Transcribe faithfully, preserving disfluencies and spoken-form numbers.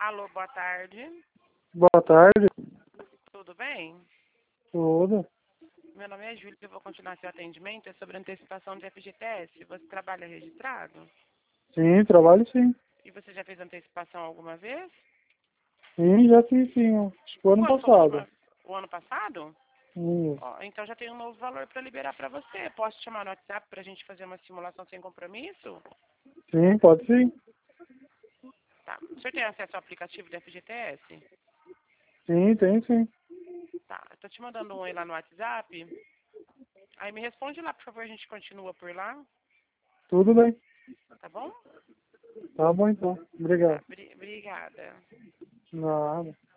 Alô, boa tarde. Boa tarde. Tudo bem? Tudo. Meu nome é Júlia, eu vou continuar seu atendimento. É sobre antecipação de F G T S. Você trabalha registrado? Sim, trabalho sim. E você já fez antecipação alguma vez? Sim, já fiz sim. Acho que foi ano Quando foi a passado. última? O ano passado? Sim, Ó, então já tem um novo valor para liberar para você. Posso te chamar no WhatsApp para a gente fazer uma simulação sem compromisso? sim, pode sim. Tá. O senhor tem acesso ao aplicativo do F G T S? Sim, tem sim. Tá. Eu tô te mandando um oi lá no WhatsApp. Aí me responde lá, por favor, a gente continua por lá. Tudo bem. Tá bom? Tá bom então. Tá. Obrigado. Bri- Obrigada. Nada.